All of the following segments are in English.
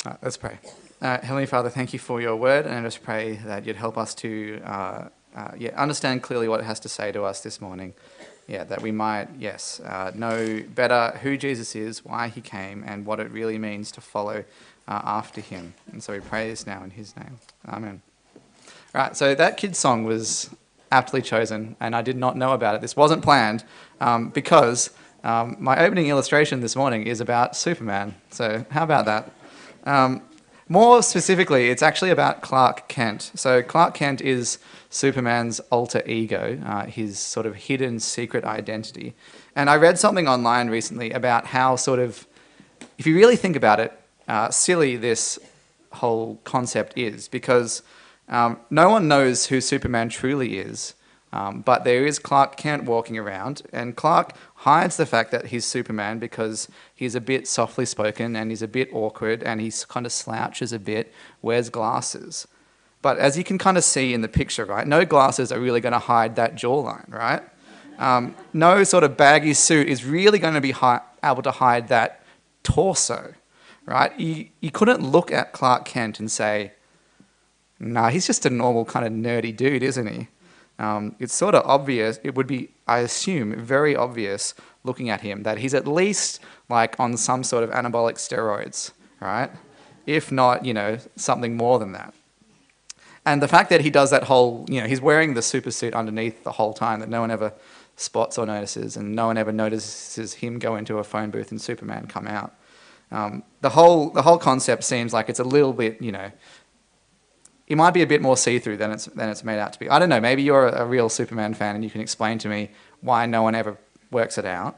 Let's pray. Heavenly Father, thank you for your word, and I just pray that you'd help us to understand clearly what it has to say to us this morning. That we might, know better who Jesus is, why he came, and what it really means to follow after him. And so we pray this now in his name. Amen. Right, so that kid's song was aptly chosen, and I did not know about it. This wasn't planned because my opening illustration this morning is about Superman. So how about that? More specifically, it's actually about Clark Kent. So Clark Kent is Superman's alter ego, his sort of hidden secret identity. And I read something online recently about how sort of, if you really think about it, silly this whole concept is, because no one knows who Superman truly is, but there is Clark Kent walking around, and Clark hides the fact that he's Superman because he's a bit softly spoken and he's a bit awkward and he kind of slouches a bit, wears glasses. But as you can kind of see in the picture, right, no glasses are really going to hide that jawline, right? No sort of baggy suit is really going to be able to hide that torso, right? You couldn't look at Clark Kent and say, nah, he's just a normal kind of nerdy dude, isn't he? It's sort of obvious, it would be, I assume, very obvious looking at him that he's at least like on some sort of anabolic steroids, right? If not, something more than that. And the fact that he does that whole, he's wearing the super suit underneath the whole time that no one ever spots or notices, and no one ever notices him go into a phone booth and Superman come out. The whole concept seems like it's a little bit, it might be a bit more see-through than it's made out to be. I don't know, maybe you're a real Superman fan and you can explain to me why no one ever works it out.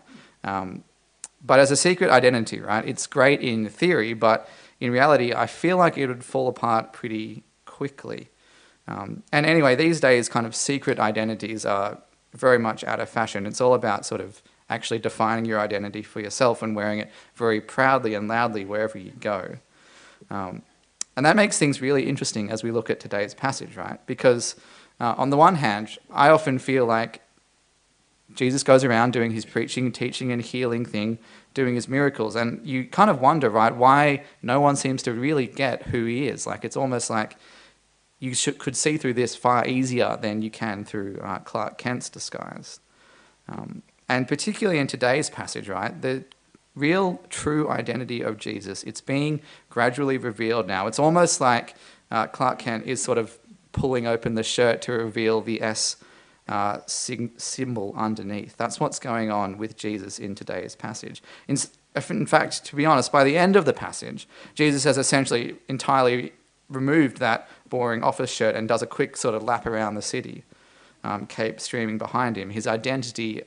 But as a secret identity, right, it's great in theory, but in reality, I feel like it would fall apart pretty quickly. And anyway, these days, kind of secret identities are very much out of fashion. It's all about sort of actually defining your identity for yourself and wearing it very proudly and loudly wherever you go. And that makes things really interesting as we look at today's passage, right? Because on the one hand, I often feel like Jesus goes around doing his preaching, teaching, and healing thing, doing his miracles. And you kind of wonder, right, why no one seems to really get who he is. Like, it's almost like you could see through this far easier than you can through Clark Kent's disguise. And particularly in today's passage, right, the real true identity of Jesus, it's being gradually revealed now. It's almost like Clark Kent is sort of pulling open the shirt to reveal the S symbol underneath. That's what's going on with Jesus in today's passage. In fact, to be honest, by the end of the passage, Jesus has essentially entirely removed that boring office shirt and does a quick sort of lap around the city, cape streaming behind him. His identity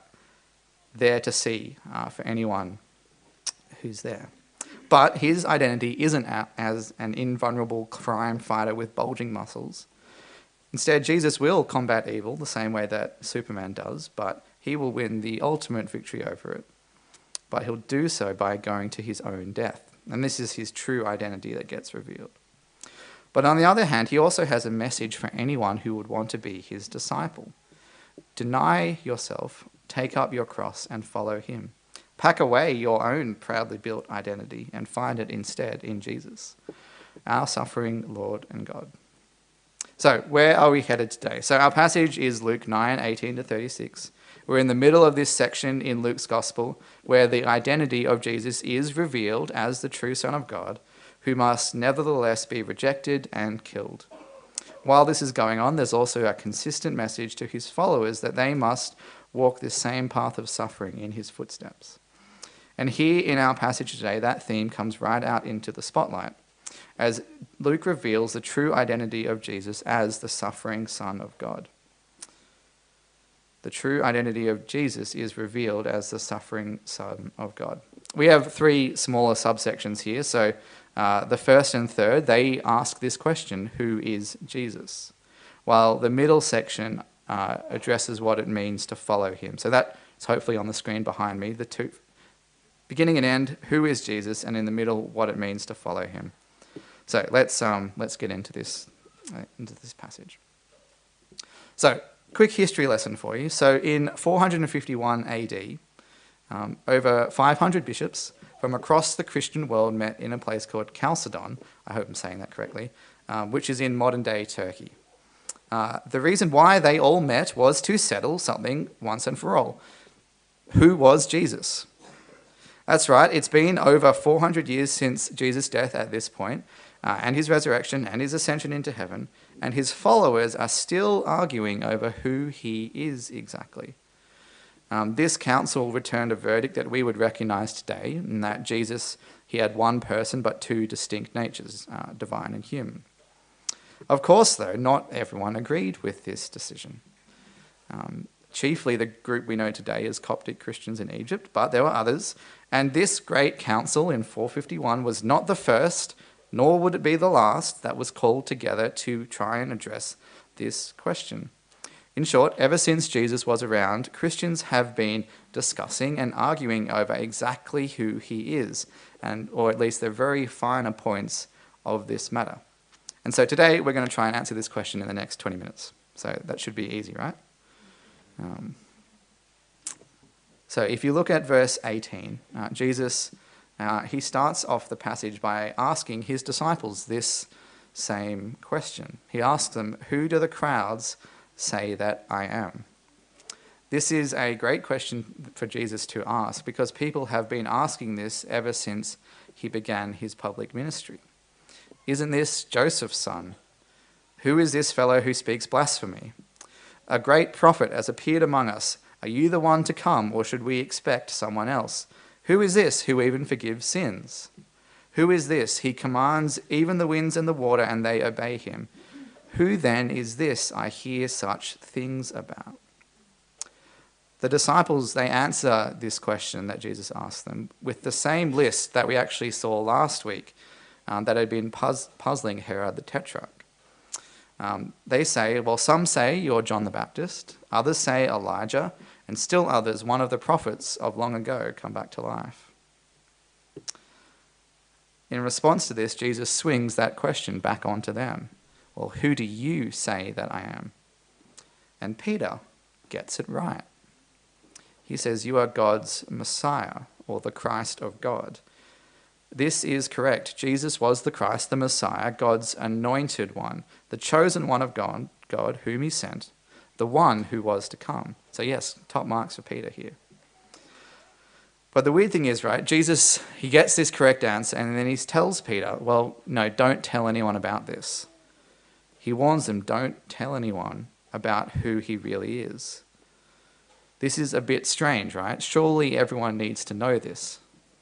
there to see for anyone who's there. But his identity isn't as an invulnerable crime fighter with bulging muscles. Instead, Jesus will combat evil the same way that Superman does, but he will win the ultimate victory over it. But he'll do so by going to his own death. And this is his true identity that gets revealed. But on the other hand, he also has a message for anyone who would want to be his disciple. Deny yourself, take up your cross, and follow him. Pack away your own proudly built identity and find it instead in Jesus, our suffering Lord and God. So, where are we headed today? So our passage is Luke 9:18-36. We're in the middle of this section in Luke's Gospel where the identity of Jesus is revealed as the true Son of God, who must nevertheless be rejected and killed. While this is going on, there's also a consistent message to his followers that they must walk this same path of suffering in his footsteps. And here in our passage today, that theme comes right out into the spotlight as Luke reveals the true identity of Jesus as the suffering Son of God. The true identity of Jesus is revealed as the suffering Son of God. We have three smaller subsections here. So the first and third, they ask this question, who is Jesus? While the middle section addresses what it means to follow him. So that's hopefully on the screen behind me. The two, beginning and end, who is Jesus? And in the middle, what it means to follow him. So let's get into this passage. So, quick history lesson for you. So in 451 AD, over 500 bishops, from across the Christian world met in a place called Chalcedon, I hope I'm saying that correctly, which is in modern-day Turkey. The reason why they all met was to settle something once and for all. Who was Jesus? That's right, it's been over 400 years since Jesus' death at this point, and his resurrection and his ascension into heaven, and his followers are still arguing over who he is exactly. This council returned a verdict that we would recognize today, in that Jesus, he had one person but two distinct natures, divine and human. Of course, though, not everyone agreed with this decision. Chiefly the group we know today as Coptic Christians in Egypt, but there were others, and this great council in 451 was not the first, nor would it be the last, that was called together to try and address this question. In short, ever since Jesus was around, Christians have been discussing and arguing over exactly who he is, or at least the very finer points of this matter. And so today we're going to try and answer this question in the next 20 minutes. So that should be easy, right? So if you look at verse 18, Jesus, he starts off the passage by asking his disciples this same question. He asks them, "Who do the crowds say that I am?" This is a great question for Jesus to ask because people have been asking this ever since he began his public ministry. Isn't this Joseph's son? Who is this fellow who speaks blasphemy? A great prophet has appeared among us. Are you the one to come, or should we expect someone else? Who is this who even forgives sins? Who is this? He commands even the winds and the water, and they obey him. Who then is this I hear such things about? The disciples, they answer this question that Jesus asked them with the same list that we actually saw last week that had been puzzling Herod the Tetrarch. They say, well, some say you're John the Baptist, others say Elijah, and still others, one of the prophets of long ago, come back to life. In response to this, Jesus swings that question back onto them. Well, who do you say that I am? And Peter gets it right. He says, you are God's Messiah, or the Christ of God. This is correct. Jesus was the Christ, the Messiah, God's anointed one, the chosen one of God whom he sent, the one who was to come. So yes, top marks for Peter here. But the weird thing is, right, Jesus, he gets this correct answer and then he tells Peter, well, no, don't tell anyone about this. He warns them, don't tell anyone about who he really is. This is a bit strange, right? Surely everyone needs to know this.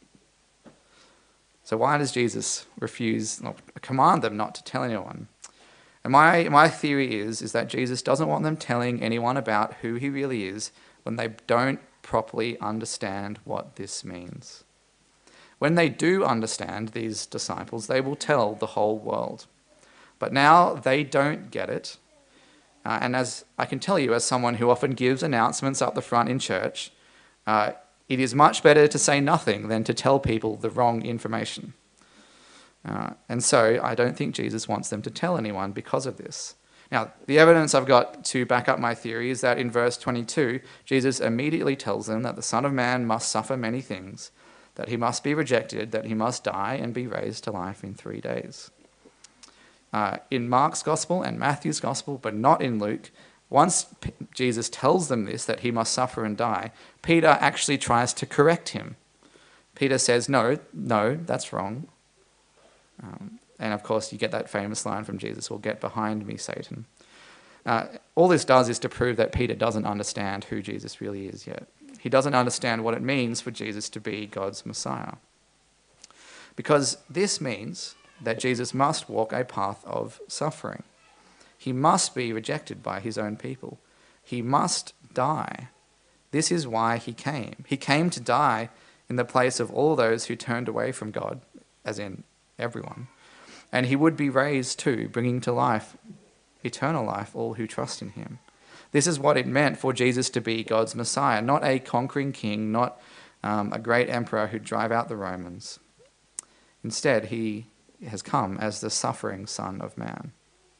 So why does Jesus command them not to tell anyone? And my theory is that Jesus doesn't want them telling anyone about who he really is when they don't properly understand what this means. When they do understand, these disciples, they will tell the whole world. But now they don't get it. And as I can tell you, as someone who often gives announcements up the front in church, it is much better to say nothing than to tell people the wrong information. And so I don't think Jesus wants them to tell anyone because of this. Now, the evidence I've got to back up my theory is that in verse 22, Jesus immediately tells them that the Son of Man must suffer many things, that he must be rejected, that he must die and be raised to life in 3 days. In Mark's Gospel and Matthew's Gospel, but not in Luke, once Jesus tells them this, that he must suffer and die, Peter actually tries to correct him. Peter says, no, that's wrong. And of course, you get that famous line from Jesus, well, get behind me, Satan. All this does is to prove that Peter doesn't understand who Jesus really is yet. He doesn't understand what it means for Jesus to be God's Messiah. Because this means that Jesus must walk a path of suffering. He must be rejected by his own people. He must die. This is why he came. He came to die in the place of all those who turned away from God, as in everyone. And he would be raised too, bringing to life, eternal life, all who trust in him. This is what it meant for Jesus to be God's Messiah, not a conquering king, not a great emperor who'd drive out the Romans. Instead, he has come as the suffering Son of Man.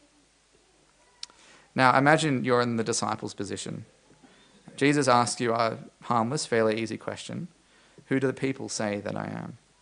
Now, imagine you're in the disciples' position. Jesus asks you a harmless, fairly easy question. Who do the people say that I am?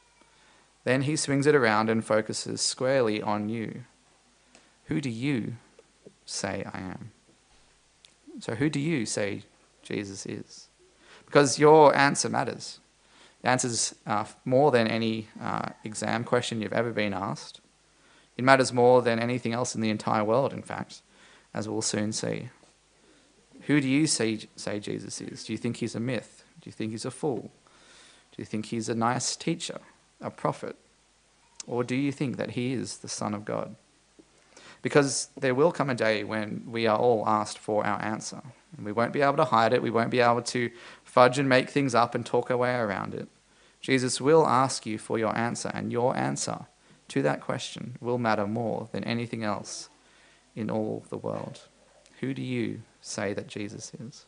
Then he swings it around and focuses squarely on you. Who do you say I am? So who do you say Jesus is? Because your answer matters. It answers more than any exam question you've ever been asked. It matters more than anything else in the entire world, in fact, as we'll soon see. Who do you say Jesus is? Do you think he's a myth? Do you think he's a fool? Do you think he's a nice teacher, a prophet? Or do you think that he is the Son of God? Because there will come a day when we are all asked for our answer. And we won't be able to hide it. We won't be able to fudge and make things up and talk our way around it. Jesus will ask you for your answer, and your answer to that question will matter more than anything else in all the world. Who do you say that Jesus is?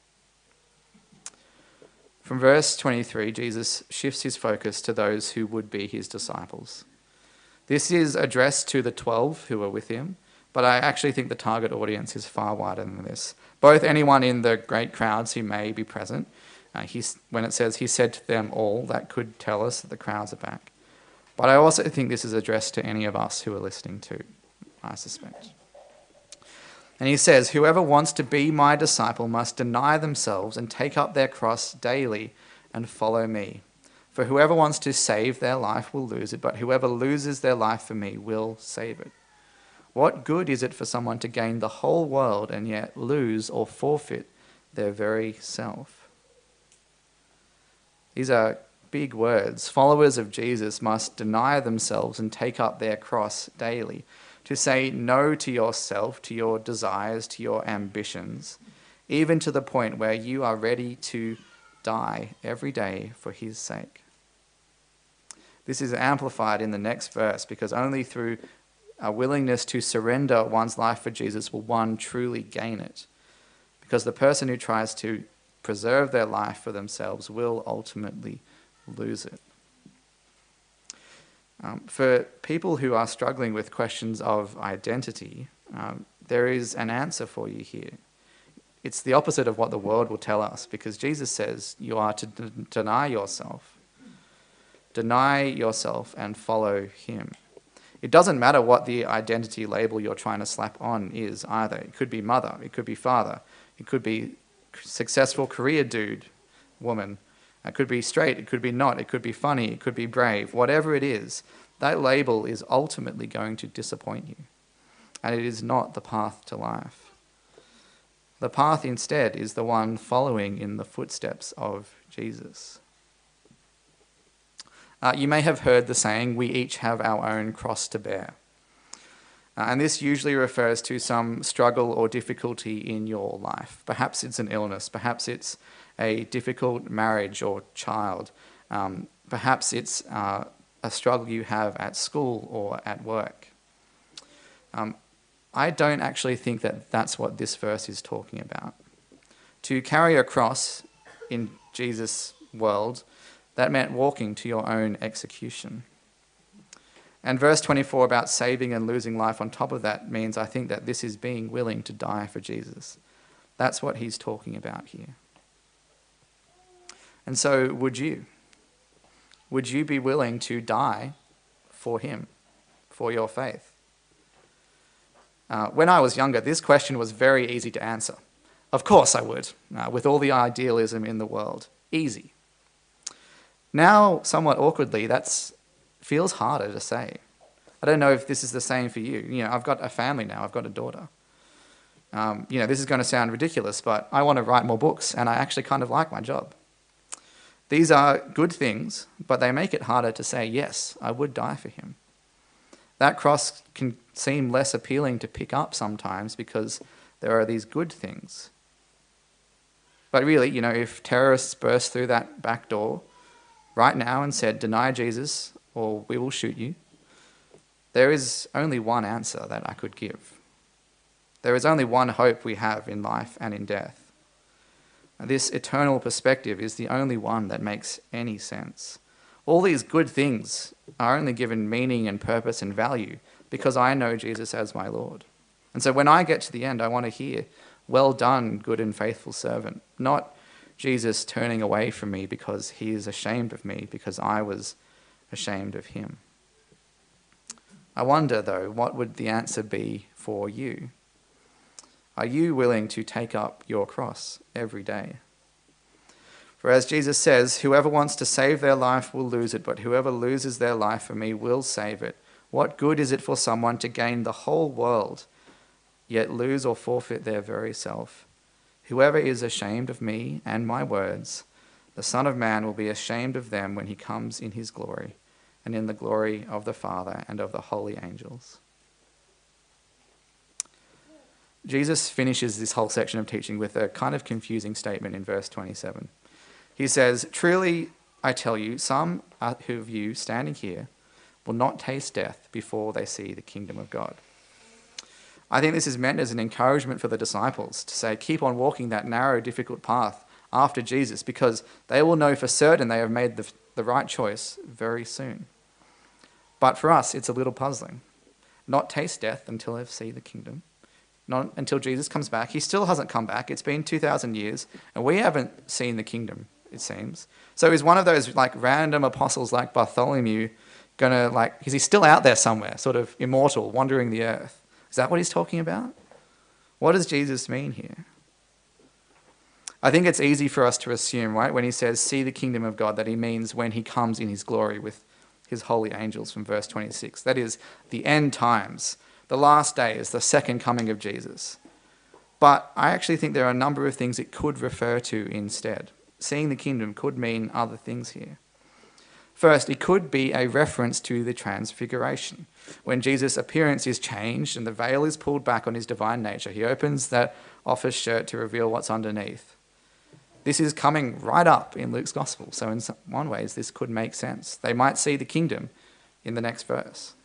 From verse 23, Jesus shifts his focus to those who would be his disciples. This is addressed to the 12 who are with him, but I actually think the target audience is far wider than this. Both anyone in the great crowds who may be present, when it says he said to them all, that could tell us that the crowds are back. But I also think this is addressed to any of us who are listening too, I suspect. And he says, whoever wants to be my disciple must deny themselves and take up their cross daily and follow me. For whoever wants to save their life will lose it, but whoever loses their life for me will save it. What good is it for someone to gain the whole world and yet lose or forfeit their very self? These are big words. Followers of Jesus must deny themselves and take up their cross daily. To say no to yourself, to your desires, to your ambitions, even to the point where you are ready to die every day for his sake. This is amplified in the next verse, because only through a willingness to surrender one's life for Jesus will one truly gain it. Because the person who tries to preserve their life for themselves will ultimately lose it. For people who are struggling with questions of identity, there is an answer for you here. It's the opposite of what the world will tell us, because Jesus says you are to deny yourself. Deny yourself and follow him. It doesn't matter what the identity label you're trying to slap on is either. It could be mother, it could be father, it could be successful career dude, woman. It could be straight, it could be not, it could be funny, it could be brave. Whatever it is, that label is ultimately going to disappoint you. And it is not the path to life. The path instead is the one following in the footsteps of Jesus. You may have heard the saying, we each have our own cross to bear. And this usually refers to some struggle or difficulty in your life. Perhaps it's an illness, perhaps it's a difficult marriage or child, perhaps it's a struggle you have at school or at work. I don't actually think that that's what this verse is talking about. To carry a cross in Jesus' world, that meant walking to your own execution. And verse 24 about saving and losing life on top of that means I think that this is being willing to die for Jesus. That's what he's talking about here. And so would you? Would you be willing to die for him, for your faith? When I was younger, this question was very easy to answer. Of course I would, with all the idealism in the world. Easy. Now, somewhat awkwardly, that feels harder to say. I don't know if this is the same for you. I've got a family now. I've got a daughter. This is going to sound ridiculous, but I want to write more books, and I actually kind of like my job. These are good things, but they make it harder to say, yes, I would die for him. That cross can seem less appealing to pick up sometimes because there are these good things. But really, if terrorists burst through that back door right now and said, deny Jesus or we will shoot you, there is only one answer that I could give. There is only one hope we have in life and in death. And this eternal perspective is the only one that makes any sense. All these good things are only given meaning and purpose and value because I know Jesus as my Lord. And so when I get to the end, I want to hear, well done, good and faithful servant, not Jesus turning away from me because he is ashamed of me because I was ashamed of him. I wonder, though, what would the answer be for you? Are you willing to take up your cross every day? For as Jesus says, whoever wants to save their life will lose it, but whoever loses their life for me will save it. What good is it for someone to gain the whole world, yet lose or forfeit their very self? Whoever is ashamed of me and my words, the Son of Man will be ashamed of them when he comes in his glory, and in the glory of the Father and of the holy angels. Jesus finishes this whole section of teaching with a kind of confusing statement in verse 27. He says, "Truly, I tell you, some of you standing here will not taste death before they see the kingdom of God." I think this is meant as an encouragement for the disciples to say, keep on walking that narrow, difficult path after Jesus, because they will know for certain they have made the right choice very soon. But for us, it's a little puzzling. Not taste death until they see the kingdom. Not until Jesus comes back. He still hasn't come back. It's been 2,000 years, and we haven't seen the kingdom, it seems. So is one of those like random apostles like Bartholomew is he still out there somewhere, sort of immortal, wandering the earth? Is that what he's talking about? What does Jesus mean here? I think it's easy for us to assume, right, when he says, see the kingdom of God, that he means when he comes in his glory with his holy angels from verse 26. That is the end times, the last days, the second coming of Jesus. But I actually think there are a number of things it could refer to instead. Seeing the kingdom could mean other things here. First, it could be a reference to the transfiguration. When Jesus' appearance is changed and the veil is pulled back on his divine nature, he opens that office shirt to reveal what's underneath. This is coming right up in Luke's gospel, so in one ways this could make sense. They might see the kingdom in the next verse.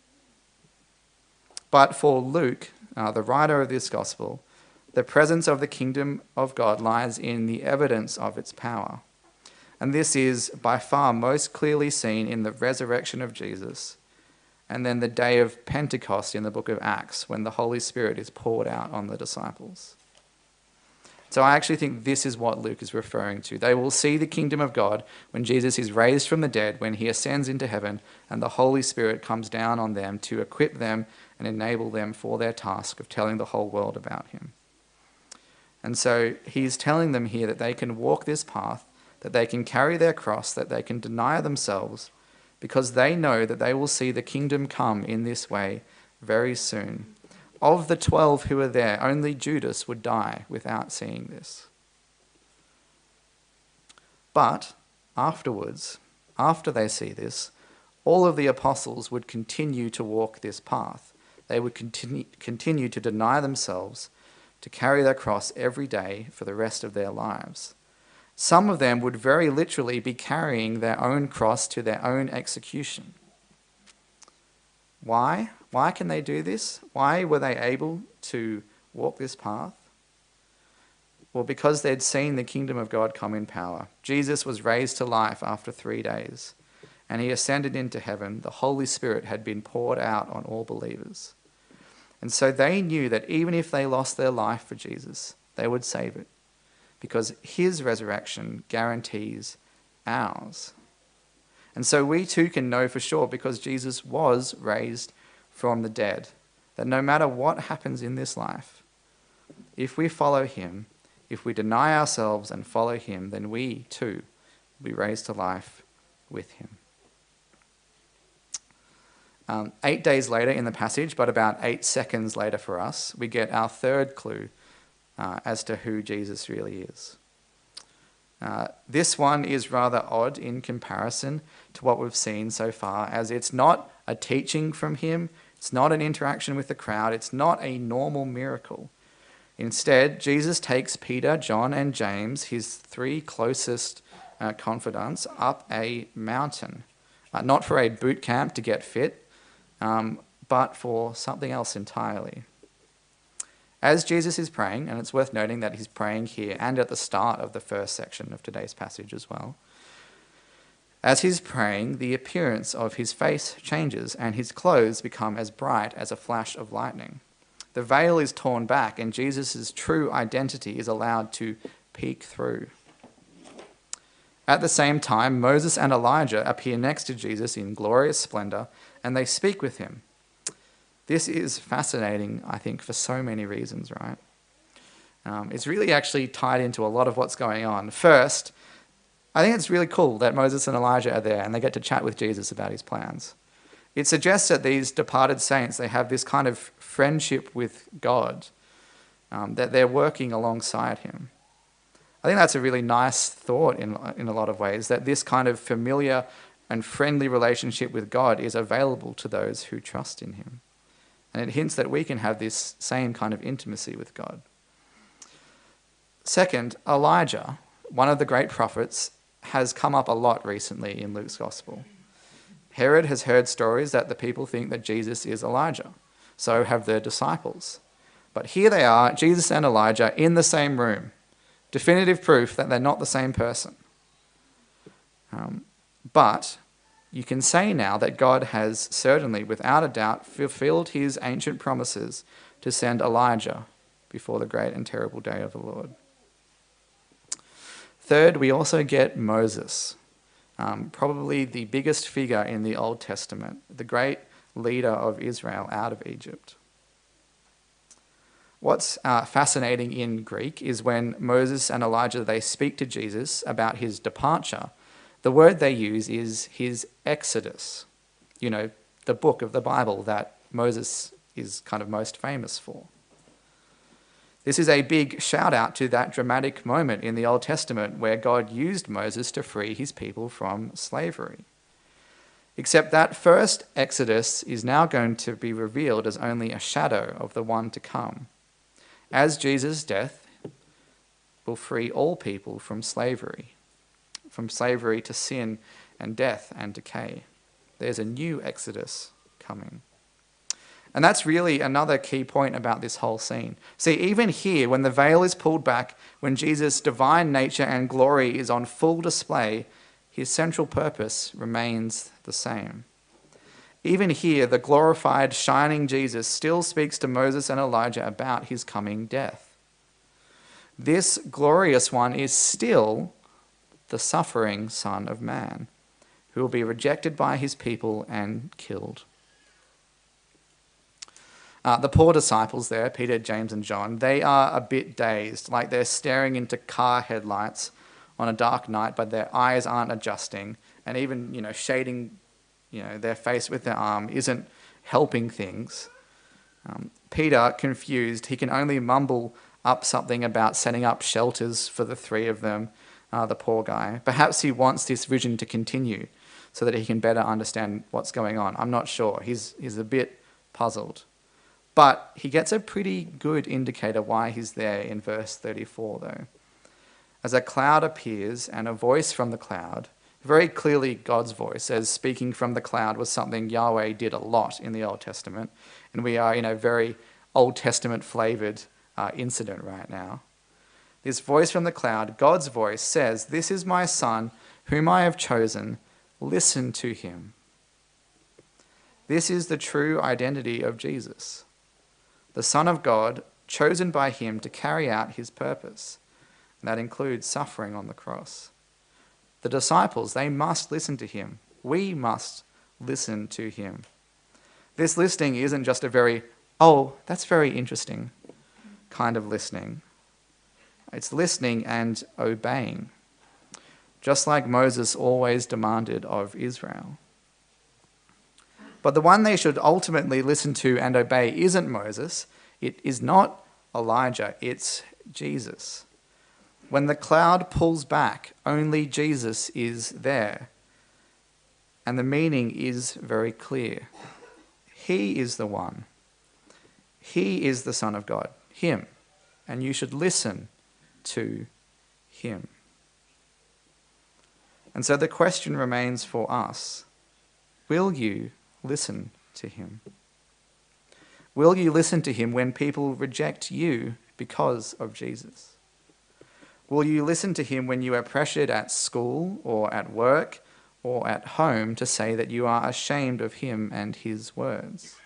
But for Luke, the writer of this gospel, the presence of the kingdom of God lies in the evidence of its power. And this is by far most clearly seen in the resurrection of Jesus and then the day of Pentecost in the book of Acts, when the Holy Spirit is poured out on the disciples. So I actually think this is what Luke is referring to. They will see the kingdom of God when Jesus is raised from the dead, when he ascends into heaven, and the Holy Spirit comes down on them to equip them and enable them for their task of telling the whole world about him. And so he's telling them here that they can walk this path, that they can carry their cross, that they can deny themselves, because they know that they will see the kingdom come in this way very soon. Of the 12 who are there, only Judas would die without seeing this. But afterwards, after they see this, all of the apostles would continue to walk this path. They would continue to deny themselves, to carry their cross every day for the rest of their lives. Some of them would very literally be carrying their own cross to their own execution. Why? Why can they do this? Why were they able to walk this path? Well, because they'd seen the kingdom of God come in power. Jesus was raised to life after 3 days, and he ascended into heaven. The Holy Spirit had been poured out on all believers. And so they knew that even if they lost their life for Jesus, they would save it, because his resurrection guarantees ours. And so we too can know for sure, because Jesus was raised from the dead, that no matter what happens in this life, if we follow him, if we deny ourselves and follow him, then we too will be raised to life with him. 8 days later in the passage, but about 8 seconds later for us, we get our third clue as to who Jesus really is. This one is rather odd in comparison to what we've seen so far, as it's not a teaching from him, it's not an interaction with the crowd, it's not a normal miracle. Instead, Jesus takes Peter, John, and James, his 3 closest confidants, up a mountain, not for a boot camp to get fit, but for something else entirely. As Jesus is praying, and it's worth noting that he's praying here and at the start of the first section of today's passage as well, as he's praying, the appearance of his face changes and his clothes become as bright as a flash of lightning. The veil is torn back and Jesus' true identity is allowed to peek through. At the same time, Moses and Elijah appear next to Jesus in glorious splendor, and they speak with him. This is fascinating, I think, for so many reasons, right? It's really actually tied into a lot of what's going on. First, I think it's really cool that Moses and Elijah are there and they get to chat with Jesus about his plans. It suggests that these departed saints, they have this kind of friendship with God, that they're working alongside him. I think that's a really nice thought in a lot of ways, that this kind of familiar and friendly relationship with God is available to those who trust in him. And it hints that we can have this same kind of intimacy with God. Second, Elijah, one of the great prophets, has come up a lot recently in Luke's gospel. Herod has heard stories that the people think that Jesus is Elijah. So have the disciples. But here they are, Jesus and Elijah, in the same room. Definitive proof that they're not the same person. But you can say now that God has certainly, without a doubt, fulfilled his ancient promises to send Elijah before the great and terrible day of the Lord. Third, we also get Moses, probably the biggest figure in the Old Testament, the great leader of Israel out of Egypt. What's fascinating in Greek is when Moses and Elijah, they speak to Jesus about his departure, the word they use is his exodus, the book of the Bible that Moses is kind of most famous for. This is a big shout out to that dramatic moment in the Old Testament where God used Moses to free his people from slavery. Except that first exodus is now going to be revealed as only a shadow of the one to come, as Jesus' death will free all people from slavery to sin and death and decay. There's a new exodus coming. And that's really another key point about this whole scene. See, even here, when the veil is pulled back, when Jesus' divine nature and glory is on full display, his central purpose remains the same. Even here, the glorified, shining Jesus still speaks to Moses and Elijah about his coming death. This glorious one is still the suffering Son of Man, who will be rejected by his people and killed. The poor disciples there, Peter, James, and John, they are a bit dazed, like they're staring into car headlights on a dark night, but their eyes aren't adjusting, and even, shading, their face with their arm isn't helping things. Peter, confused, he can only mumble up something about setting up shelters for the three of them, the poor guy. Perhaps he wants this vision to continue so that he can better understand what's going on. I'm not sure. He's a bit puzzled. But he gets a pretty good indicator why he's there in verse 34, though. As a cloud appears and a voice from the cloud, very clearly God's voice, as speaking from the cloud was something Yahweh did a lot in the Old Testament, and we are in a very Old Testament-flavored incident right now. This voice from the cloud, God's voice, says, "This is my Son, whom I have chosen. Listen to him." This is the true identity of Jesus. The Son of God, chosen by him to carry out his purpose. And that includes suffering on the cross. The disciples, they must listen to him. We must listen to him. This listening isn't just a very, that's very interesting kind of listening. It's listening and obeying, just like Moses always demanded of Israel. But the one they should ultimately listen to and obey isn't Moses. It is not Elijah. It's Jesus. When the cloud pulls back, only Jesus is there. And the meaning is very clear. He is the one. He is the Son of God. Him. And you should listen to him. And so the question remains for us. Will you listen to him? Will you listen to him when people reject you because of Jesus? Will you listen to him when you are pressured at school or at work or at home to say that you are ashamed of him and his words?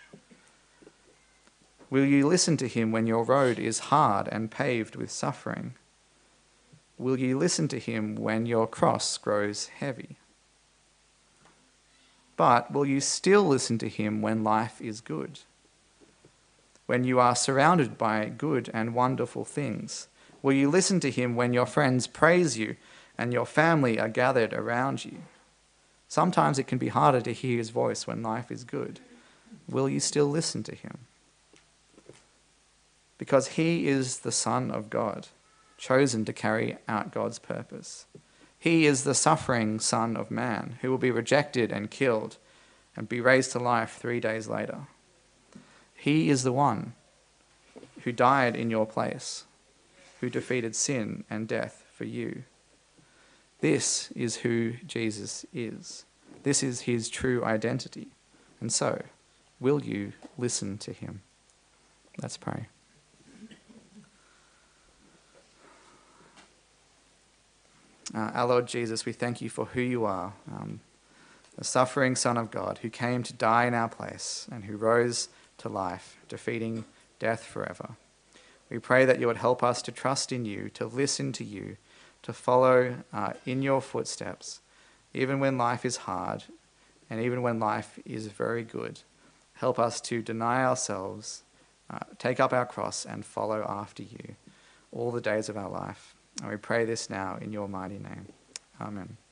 Will you listen to him when your road is hard and paved with suffering? Will you listen to him when your cross grows heavy? But will you still listen to him when life is good? When you are surrounded by good and wonderful things? Will you listen to him when your friends praise you and your family are gathered around you? Sometimes it can be harder to hear his voice when life is good. Will you still listen to him? Because he is the Son of God, chosen to carry out God's purpose. He is the suffering Son of Man, who will be rejected and killed and be raised to life 3 days later. He is the one who died in your place, who defeated sin and death for you. This is who Jesus is. This is his true identity. And so, will you listen to him? Let's pray. Our Lord Jesus, we thank you for who you are, the suffering Son of God who came to die in our place and who rose to life, defeating death forever. We pray that you would help us to trust in you, to listen to you, to follow in your footsteps, even when life is hard and even when life is very good. Help us to deny ourselves, take up our cross and follow after you all the days of our life. And we pray this now in your mighty name. Amen.